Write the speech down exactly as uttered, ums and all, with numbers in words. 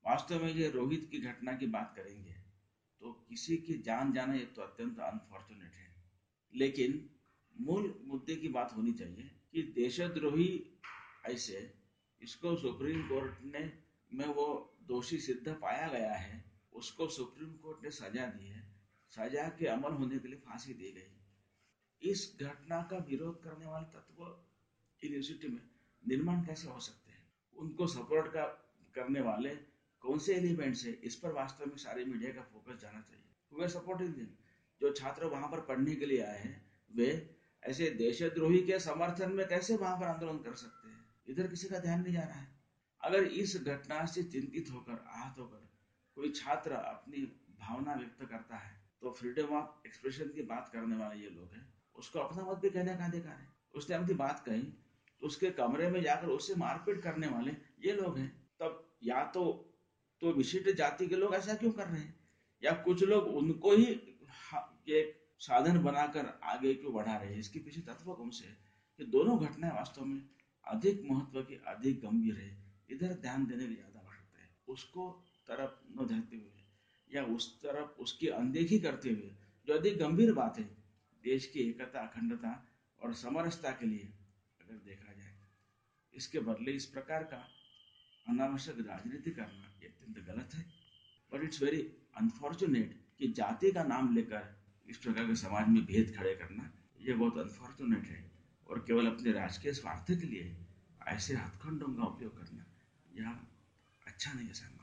वास्तव में ये रोहित की घटना की बात करेंगे तो किसी की जान जाना ये तो अत्यंत अनफॉर्चुनेट है, लेकिन मूल मुद्दे की बात होनी चाहिए कि देशद्रोही ऐसे इसको सुप्रीम कोर्ट ने में वो दोषी सिद्ध पाया गया है, उसको सुप्रीम कोर्ट ने सजा दी है, सजा के अमल होने के लिए फांसी दी गई। इस घटना का विरोध करने वाले तत्व यूनिवर्सिटी में निर्माण कैसे हो सकते हैं? उनको सपोर्ट का करने वाले कौन से एलिमेंट्स है, इस पर वास्तव में सारे मीडिया का फोकस जाना चाहिए। वे सपोर्टिंग देम, जो छात्र वहां पर पढ़ने के लिए आए हैं वे ऐसे देशद्रोही के समर्थन में कैसे वहां पर आंदोलन कर सकते हैं? इधर किसी का ध्यान नहीं जा रहा है। अगर इस घटना से चिंतित होकर आहत होकर कोई छात्र अपनी भावना व्यक्त करता है तो फ्रीडम ऑफ एक्सप्रेशन की बात करने वाले ये लोग हैं, उसको अपना मत भी कहने का अधिकार है। उसने अपनी बात कही तो उसके कमरे में जाकर उससे मारपीट करने वाले ये लोग हैं। तब या तो तो विशिष्ट जाति के लोग ऐसा क्यों कर रहे हैं, या कुछ लोग उनको ही एक साधन बनाकर आगे क्यों बढ़ा रहे हैं? इसके पीछे तत्व कौन से है? ये दोनों घटनाएं वास्तव में अधिक महत्व की, अधिक गंभीर है। इधर ध्यान देने की ज्यादा आवश्यकता है। उसको तरफ न धरते हुए या उस तरफ उसकी अनदेखी करते हुए जो अधिक गंभीर बात है, देश की एकता, अखंडता और समरसता के लिए अगर देखा जाए, इसके बदले इस प्रकार का अनावश्यक राजनीति करना ये अत्यंत गलत है। बट इट्स वेरी अनफॉर्चुनेट कि जाति का नाम लेकर इस प्रकार के समाज में भेद खड़े करना ये बहुत अनफॉर्चुनेट है, और केवल अपने राजकीय स्वार्थ के लिए ऐसे हथकंडों का उपयोग करना यह अच्छा नहीं है।